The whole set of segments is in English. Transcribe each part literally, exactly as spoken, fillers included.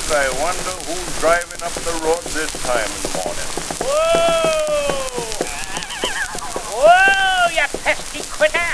neighbors, I wonder who's driving up the road this time in the morning. Whoa! Whoa, you pesky critter!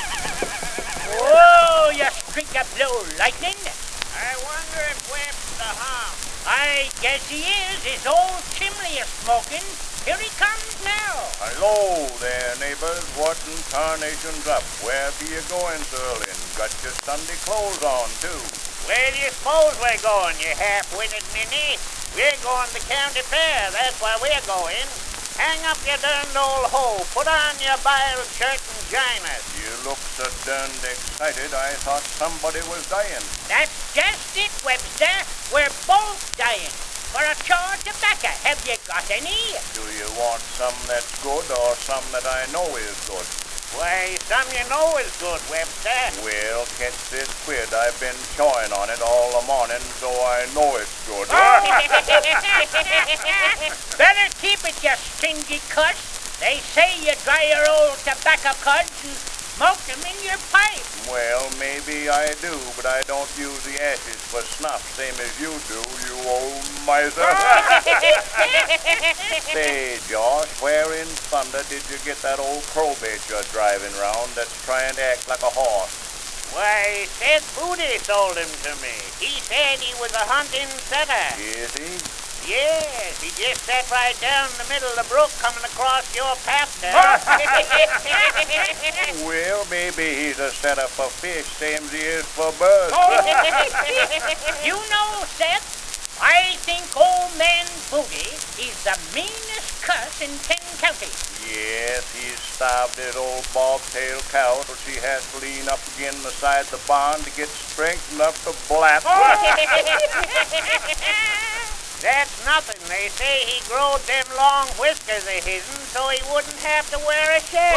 Whoa, you streak of blue lightning! I wonder if Webb's the hum. I guess he is. His old chimney is smoking. Here he comes now. Hello there, neighbors. What in tarnation's up? Where be you going so early? And got your Sunday clothes on, too. Where do you suppose we're going, you half-witted ninny? We're going to county fair. That's where we're going. Hang up your darned old hoe. Put on your biled shirt and join us. You look so darned excited, I thought somebody was dying. That's just it, Webster. We're both dying. For a chaw of tobacco, have you got any? Do you want some that's good or some that I know is good? Why, some you know is good, Webster. Well, catch this quid. I've been chawing on it all the morning, so I know it's good. Better keep it, you stingy cuss. They say you dry your old tobacco cuds and smoke them in your pipe. Well, maybe I do, but I don't use the ashes for snuff, same as you do, you old miser. Say, Josh, where in thunder did you get that old crowbait you're driving round that's trying to act like a horse? Why, Seth Booty sold him to me. He said he was a hunting setter. Is he? Yes, he just sat right down in the middle of the brook coming across your path there. Well, maybe he's a setter for fish, same as he is for birds. You know, Seth, I think old man Booty is the meanest cuss in ten counties. Yes, he's starved his old bobtail cow till she has to lean up again the side of the barn to get strength enough to blap. That's nothing. They say he growed them long whiskers of his'n so he wouldn't have to wear a shirt.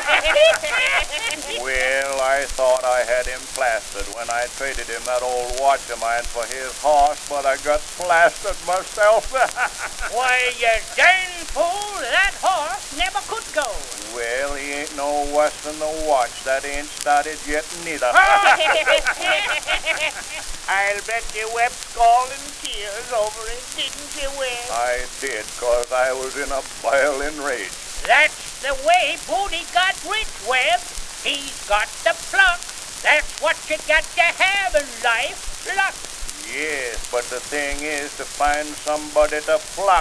Well, I thought I had him plastered when I traded him that old watch of mine for his horse, but I got plastered myself. Why, you darn fool, that horse never could go. Well, he ain't no worse than the watch. That ain't started yet neither. I'll bet you wept scalding tears over it, didn't you, Webb? I did, 'cause I was in a violent rage. That's the way Booty got rich, Webb. He's got the pluck. That's what you got to have in life, luck. Yes, but the thing is to find somebody to pluck.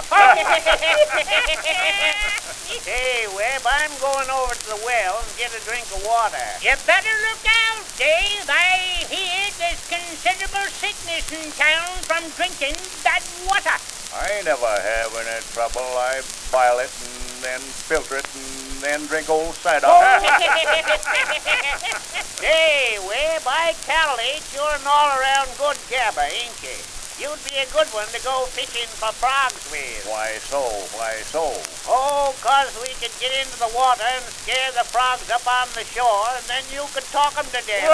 Hey, Webb, I'm going over to the well and get a drink of water. You better look out, Dave. I hear there's considerable sickness in town from drinking that water. I never have any trouble. I boil it and then filter it and then drink old cider. Hey, Webb, I calculate you're an all-around good gabber, ain't you? You'd be a good one to go fishing for frogs with. Why so? Why so? Oh, 'cause we could get into the water and scare the frogs up on the shore, and then you could talk 'em to death.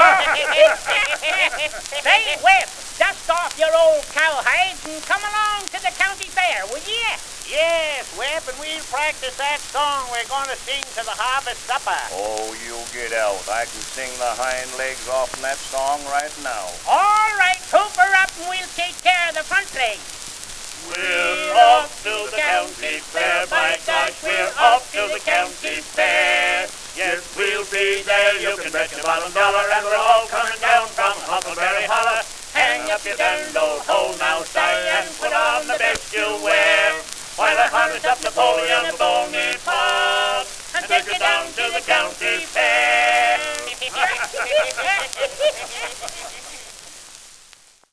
Say, Webb, dust off your old cowhides and come along to the county fair, will you? Yes, Webb, and we'll practice that song we're going to sing to the harvest supper. Oh, you get out. I can sing the hind legs off in that song right now. All right, hoop her up and we'll take care of the front legs. We're off to the county fair, by gosh, we're off to the county fair. Yes, we'll be there, you can bet your bottom dollar, and we're all coming down from Huckleberry Holler. Hang up your darned old hoe now, Si, and put on the best you'll wear, while I harness up Napoleon the bony pot, and take you down to the county fair.